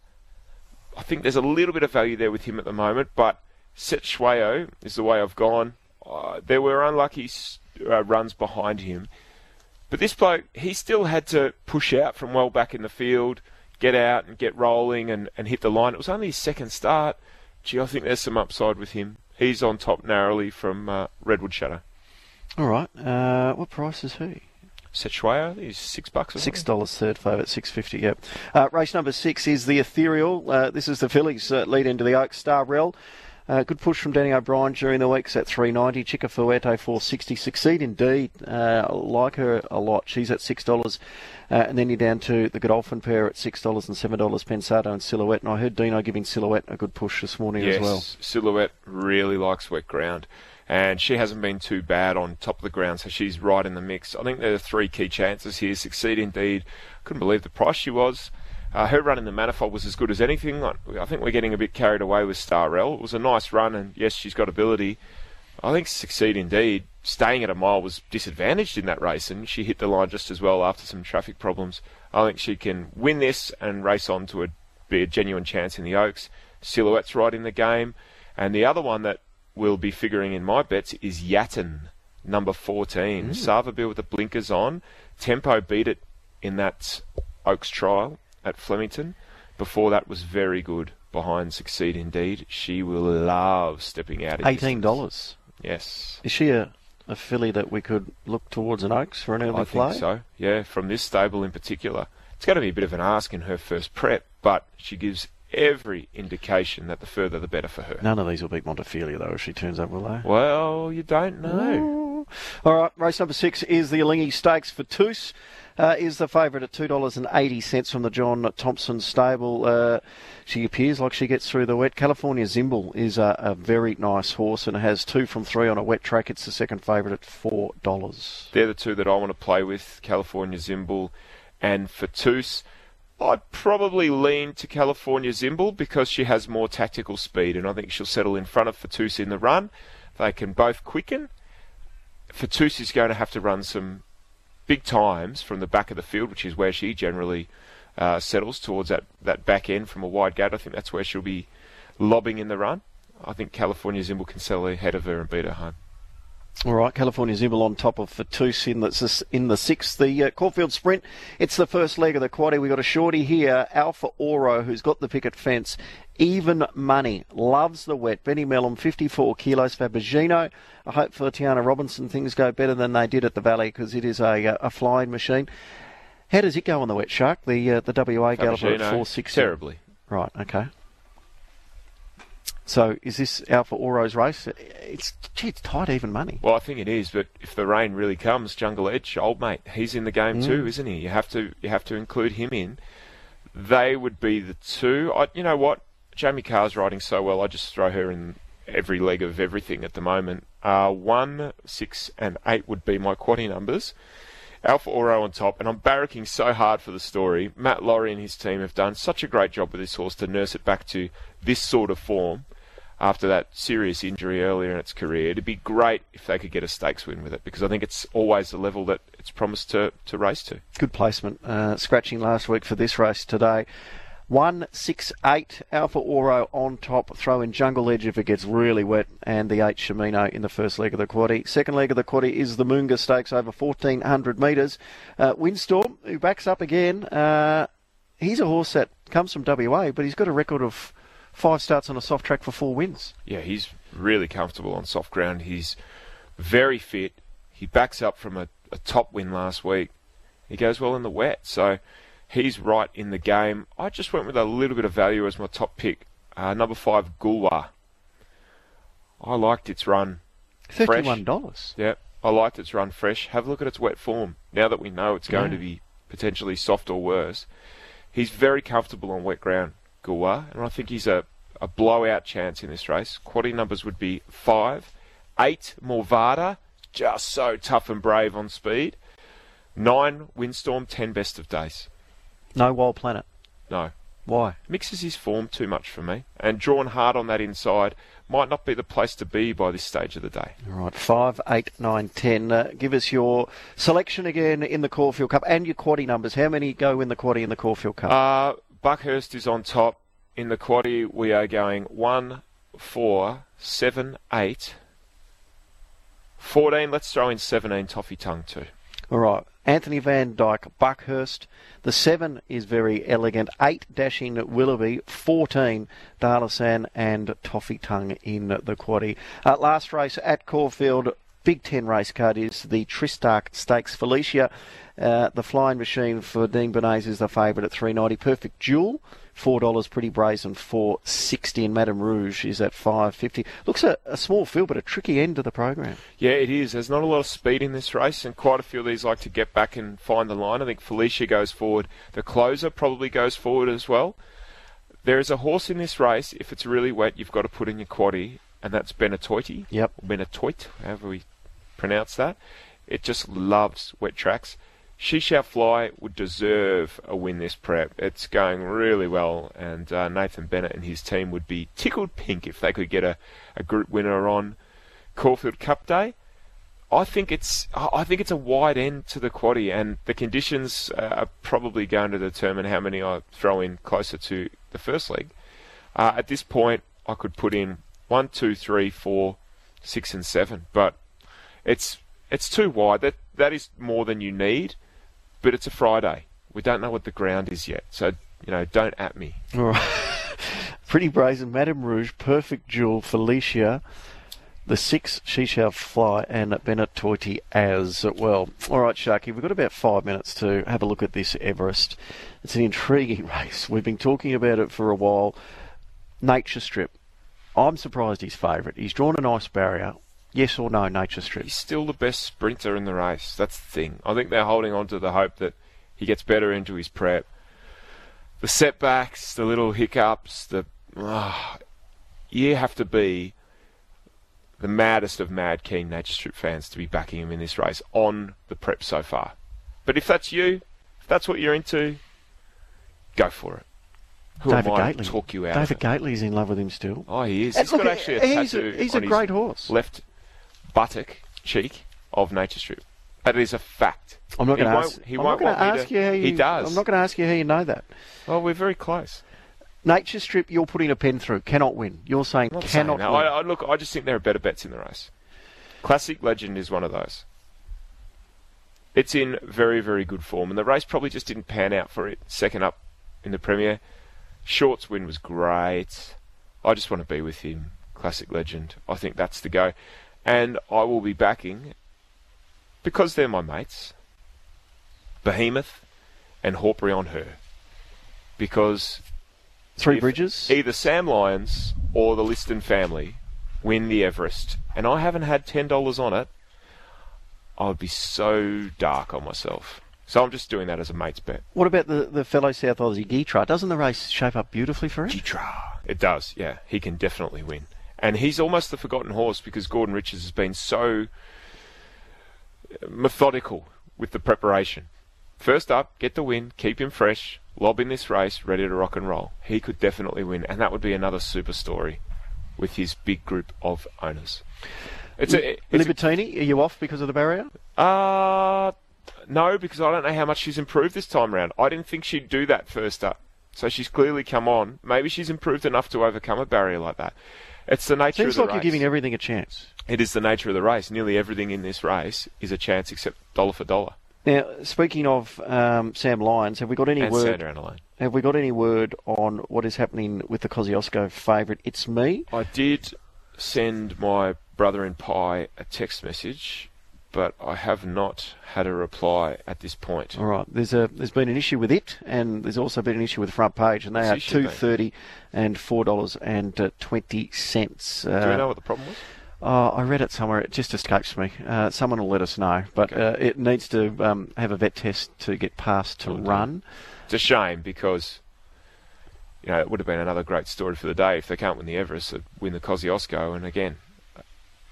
I think there's a little bit of value there with him at the moment, but Setsuayo is the way I've gone. Uh, there were unlucky uh, runs behind him. But this bloke, he still had to push out from well back in the field, get out and get rolling and, and hit the line. It was only his second start. Gee, I think there's some upside with him. He's on top narrowly from uh, Redwood Shadow. All right. Uh, what price is he? Setsuayo, he's six bucks. Or Six dollars third favourite, six fifty. Yep. Uh, race number six is the Ethereal. Uh, this is the fillies uh, lead into the Oaks. Starrell. Uh, good push from Danny O'Brien during the week's at three ninety. Chica Fuerte four sixty. Succeed Indeed. Uh, I like her a lot. She's at six dollars. Uh, and then you're down to the Godolphin pair at six dollars and seven dollars. Pensado and Silhouette. And I heard Dino giving Silhouette a good push this morning yes, as well. Silhouette really likes wet ground. And she hasn't been too bad on top of the ground, so she's right in the mix. I think there are three key chances here. Succeed Indeed. Couldn't believe the price she was. Uh, her run in the Manifold was as good as anything. I think we're getting a bit carried away with Starrell. It was a nice run, and yes, she's got ability. I think Succeed Indeed, staying at a mile, was disadvantaged in that race, and she hit the line just as well after some traffic problems. I think she can win this and race on to a, be a genuine chance in the Oaks. Silhouette's right in the game. And the other one that will be figuring in my bets is Yatten, number fourteen. Mm. Savabeel with the blinkers on. Tempo beat it in that Oaks trial at Flemington. Before that was very good behind Succeed Indeed. She will love stepping out. eighteen dollars. Yes. Is she a, a filly that we could look towards an Oaks for an early I play? I think so, yeah, from this stable in particular. It's going to be a bit of an ask in her first prep, but she gives every indication that the further the better for her. None of these will beat Montefilia, though, if she turns up, will they? Well, you don't know. Ooh. All right, race number six is the Alingi Stakes. For Toos uh, is the favourite at two dollars eighty from the John Thompson stable. Uh, she appears like she gets through the wet. California Zimble is a, a very nice horse and has two from three on a wet track. It's the second favourite at four dollars. They're the two that I want to play with, California Zimble and for Toos. I'd probably lean to California Zimble because she has more tactical speed, and I think she'll settle in front of Fatus in the run. They can both quicken. Fatus is going to have to run some big times from the back of the field, which is where she generally uh, settles towards that, that back end from a wide gate. I think that's where she'll be lobbing in the run. I think California Zimble can settle ahead of her and beat her home. All right, California Zimble on top of Fatus in the, in the sixth. The uh, Caulfield Sprint, it's the first leg of the quaddie. We've got a shorty here, Alpha Oro, who's got the picket fence. Even money, loves the wet. Benny Mellum, fifty-four kilos. Fabigino. I hope for Tiana Robinson things go better than they did at the Valley because it is a, a flying machine. How does it go on the wet, Shark? The uh, the W A galloper at four sixty. Terribly. Right, okay. So is this Alpha Oro's race? It's gee, it's tight even money. Well, I think it is, but if the rain really comes, Jungle Edge, old mate, he's in the game Mm. too, isn't he? You have to you have to include him in. They would be the two. I, you know what? Jamie Carr's riding so well. I just throw her in every leg of everything at the moment. Uh, one, six, and eight would be my quaddie numbers. Alpha Oro on top, and I'm barracking so hard for the story. Matt Laurie and his team have done such a great job with this horse to nurse it back to this sort of form after that serious injury earlier in its career. It'd be great if they could get a stakes win with it, because I think it's always the level that it's promised to, to race to. Good placement. Uh, scratching last week for this race today. One, six, eight, Alpha Oro on top. Throw in Jungle Edge if it gets really wet, and the eight Shimino in the first leg of the quaddie. Second leg of the quaddie is the Moonga Stakes over fourteen hundred metres. Uh, Windstorm, who backs up again. Uh, he's a horse that comes from W A, but he's got a record of five starts on a soft track for four wins. Yeah, he's really comfortable on soft ground. He's very fit. He backs up from a, a top win last week. He goes well in the wet, so he's right in the game. I just went with a little bit of value as my top pick. Uh, number five, Gulwa. I liked its run fresh. thirty-one dollars. Yeah, I liked its run fresh. Have a look at its wet form. Now that we know it's going Yeah. to be potentially soft or worse, he's very comfortable on wet ground, Gulwa, and I think he's a, a blowout chance in this race. Quaddie numbers would be five, eight, Morvada, just so tough and brave on speed. Nine, Windstorm, ten, Best of Days. No Wild Planet. No, Why? Mixes his form too much for me. And drawn hard on that inside might not be the place to be by this stage of the day. All right, five, eight, nine, ten. Uh, give us your selection again in the Caulfield Cup and your quaddie numbers. How many go in the quaddie in the Caulfield Cup? Uh, Buckhurst is on top. In the quaddie, we are going one, four, seven, eight, fourteen. Let's throw in seventeen Toffee Tongue too. All right. Anthony Van Dyke, Buckhurst. The seven is very elegant. Eight, Dashing Willoughby. Fourteen, Darlasan and Toffee Tongue in the quaddie. Uh, last race at Caulfield, Big Ten race card is the Tristark Stakes. Felicia, uh, the flying machine for Dean Bernays is the favourite at three ninety. Perfect Jewel, four dollars. Pretty Brazen, four sixty. And Madame Rouge is at five fifty. Looks a, a small field, but a tricky end to the program. Yeah, it is. There's not a lot of speed in this race, and quite a few of these like to get back and find the line. I think Felicia goes forward. The closer probably goes forward as well. There is a horse in this race, if it's really wet, you've got to put in your quaddie, and that's Benetoiti. Yep. Or Benetoit, however we pronounce that. It just loves wet tracks. She Shall Fly would deserve a win this prep. It's going really well, and uh, Nathan Bennett and his team would be tickled pink if they could get a, a group winner on Caulfield Cup Day. I think it's I think it's a wide end to the quaddie, and the conditions uh, are probably going to determine how many I throw in closer to the first leg. Uh, at this point, I could put in one, two, three, four, six, and seven, but it's it's too wide. That that is more than you need. But it's a Friday. We don't know what the ground is yet. So, you know, don't at me. All right. Pretty Brazen, Madame Rouge, Perfect Jewel, Felicia, the six, She Shall Fly, and Benetoiti as well. All right, Sharky, we've got about five minutes to have a look at this Everest. It's an intriguing race. We've been talking about it for a while. Nature Strip. I'm surprised he's favourite. He's drawn a nice barrier. Yes or no, Nature Strip? He's still the best sprinter in the race. That's the thing. I think they're holding on to the hope that he gets better into his prep. The setbacks, the little hiccups, the oh, you have to be the maddest of mad keen Nature Strip fans to be backing him in this race on the prep so far. But if that's you, if that's what you're into, go for it. Who David am I Gately. to talk you out David of it? Gately's in love with him still. Oh, he is. And He's look, got actually a he's tattoo a, he's on a great his horse. left buttock cheek of Nature Strip. That is a fact. I'm not He going to won't- ask. he I'm won't not going to want me ask to- you how you. He does. I'm not going to ask you how you know that. Well, we're very close. Nature Strip, you're putting a pen through. Cannot win. You're saying I'm not cannot saying that. win. I, I, look, I just think there are better bets in the race. Classic Legend is one of those. It's in very, very good form, and the race probably just didn't pan out for it. Second up in the Premier. Short's win was great. I just want to be with him. Classic Legend. I think that's the go. And I will be backing, because they're my mates, Behemoth and Hawkbury on her. Because Three if Bridges. either Sam Lyons or the Liston family win the Everest, and I haven't had ten dollars on it, I would be so dark on myself. So I'm just doing that as a mate's bet. What about the, the fellow South Aussie Gitra? Doesn't the race shape up beautifully for him? Gitra. It does, yeah. He can definitely win. And he's almost the forgotten horse because Gordon Richards has been so methodical with the preparation. First up, get the win, keep him fresh, lob in this race, ready to rock and roll. He could definitely win, and that would be another super story with his big group of owners. It's a, it's Libertini, are you off because of the barrier? a, uh, no, because I don't know how much she's improved this time around. I didn't think she'd do that first up. So she's clearly come on. Maybe she's improved enough to overcome a barrier like that. It's the nature Seems of the like race. you're giving everything a chance. It is the nature of the race. Nearly everything in this race is a chance except dollar for dollar. Now, speaking of um, Sam Lyons, have we got any And word? Sandra Annalone. Have we got any word on what is happening with the Kosciuszko favourite? It's me. I did send my brother in Pie a text message, but I have not had a reply at this point. All right. There's a there's been an issue with it, and there's also been an issue with the front page, and they What's are the issue two thirty and four dollars and twenty cents. Uh, Do we know what the problem was? Oh, I read it somewhere. It just escapes me. Uh, someone will let us know. But Okay. uh, it needs to um, have a vet test to get passed to Oh, dear. run. It's a shame because, you know, it would have been another great story for the day if they can't win the Everest, they'd win the Kosciuszko, and again,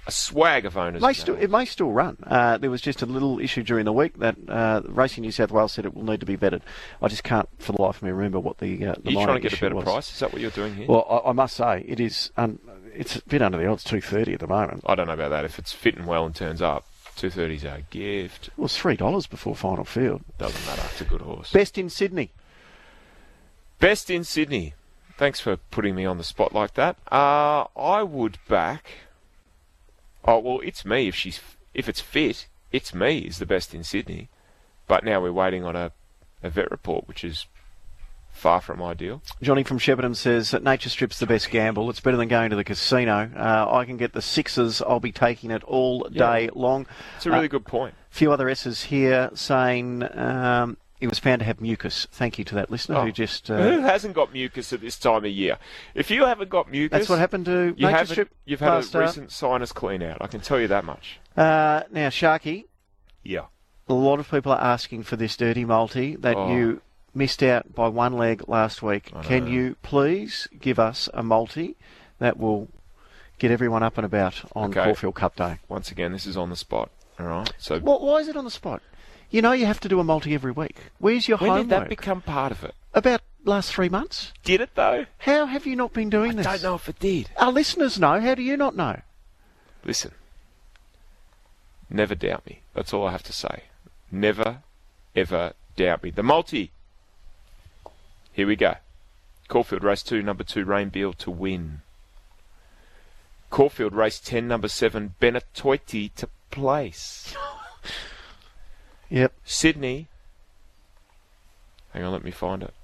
a swag of owners. May still, it may still run. Uh, there was just a little issue during the week that uh, Racing New South Wales said it will need to be vetted. I just can't, for the life of me, remember what the uh, the Are you minor trying to get a issue better was. price? Is that what you're doing here? Well, I, I must say it is. Un, it's a bit under the odds, two thirty at the moment. I don't know about that. If it's fitting well and turns up, two thirty's a gift. It was three dollars before final field. Doesn't matter. It's a good horse. Best in Sydney. Best in Sydney. Thanks for putting me on the spot like that. Uh, I would back. Oh well, it's me. If she's if it's fit, it's me is the best in Sydney. But now we're waiting on a, a vet report, which is far from ideal. Johnny from Shepparton says that Nature Strip's the best gamble. It's better than going to the casino. Uh, I can get the sixes. I'll be taking it all day Yeah. long. It's a really Uh, good point. A few other S's here saying um, it was found to have mucus. Thank you to that listener Oh. who just... Who Uh, hasn't got mucus at this time of year? If you haven't got mucus, that's what happened to you Nature haven't, Strip you've had last a start. recent sinus clean out. I can tell you that much. Uh, now, Sharky, Yeah. a lot of people are asking for this dirty multi that Oh. you missed out by one leg last week. I Can know. you please give us a multi that will get everyone up and about on Okay. Caulfield Cup Day? Once again, this is on the spot. All right. So Well, why is it on the spot? You know you have to do a multi every week. Where's your when homework? did that become part of it? About last three months? Did it though? How have you not been doing I this? don't know if it did. Our listeners know. How do you not know? Listen. Never doubt me. That's all I have to say. Never, ever doubt me. The multi. Here we go. Caulfield race two, number two, Rainbeal to win. Caulfield race ten, number seven, Benetoiti to place. Yep. Sydney. Hang on, let me find it.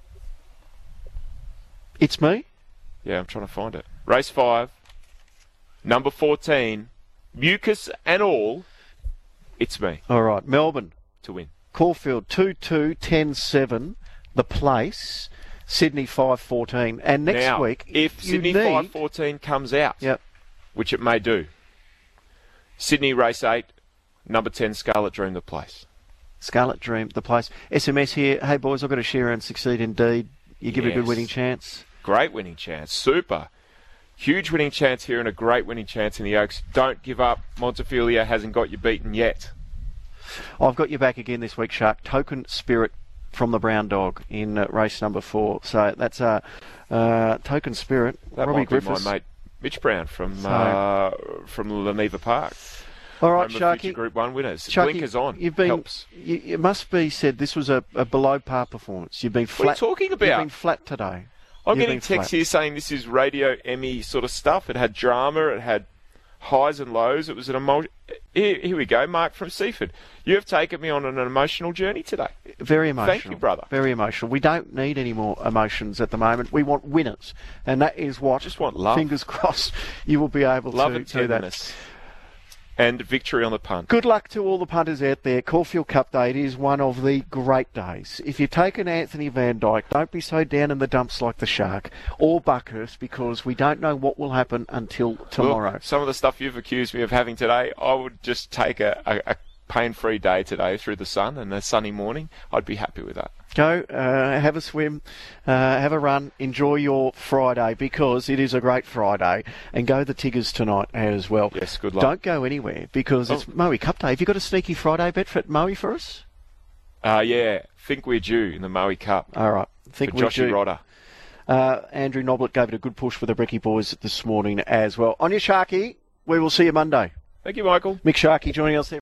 It's me? Yeah, I'm trying to find it. Race five, number fourteen, mucus and all. It's me All right. Melbourne. to win. Caulfield two two ten seven. The place. Sydney five fourteen. And next now, week, if you Sydney need... five fourteen comes out, Yep. which it may do, Sydney race eight, number ten, Scarlet Dream the place. Scarlet Dream, the place. S M S here. Hey, boys, I've got to share and succeed indeed. You give a good Yes. winning chance. Great winning chance. Super. Huge winning chance here and a great winning chance in the Oaks. Don't give up. Montefilia hasn't got you beaten yet. I've got you back again this week, Shark. Token Spirit from the Brown Dog in uh, race number four. So that's a uh, uh, Token Spirit. That Robbie might Griffiths. be my mate Mitch Brown from So- uh, from Leneva Park. All right, Home of future Sharky. Group One winners. Sharky, Blinkers on. You've been. Helps. You, it must be said this was a, a below par performance. You've been What are you flat. talking You've about? been flat today. I'm You've getting been texts flat. here saying this is Radio Emmy sort of stuff. It had drama. It had highs and lows. It was an emotion. Here, here we go, Mark from Seaford. You have taken me on an emotional journey today. Very emotional. Thank you, brother. Very emotional. We don't need any more emotions at the moment. We want winners, and that is what. Just want love. Fingers crossed, you will be able Love to and do that. tenderness. And victory on the punt. Good luck to all the punters out there. Caulfield Cup Day, it is one of the great days. If you've taken Anthony Van Dyke, don't be so down in the dumps like the Shark or Buckhurst, because we don't know what will happen until tomorrow. Look, some of the stuff you've accused me of having today, I would just take a, a, a pain-free day today through the sun and a sunny morning. I'd be happy with that. Go, uh, have a swim, uh, have a run, enjoy your Friday, because it is a great Friday, and go the Tigers tonight as well. Yes, good luck. Don't go anywhere, because it's Oh. Moe Cup Day. Have you got a sneaky Friday bet for Moe for us? Uh, yeah, think we're due in the Moe Cup All right. Think for we Joshy do. Rodder. Uh, Andrew Noblet gave it a good push for the Brecky boys this morning as well. On your Sharky, we will see you Monday. Thank you, Michael. Mick Sharkey joining us there.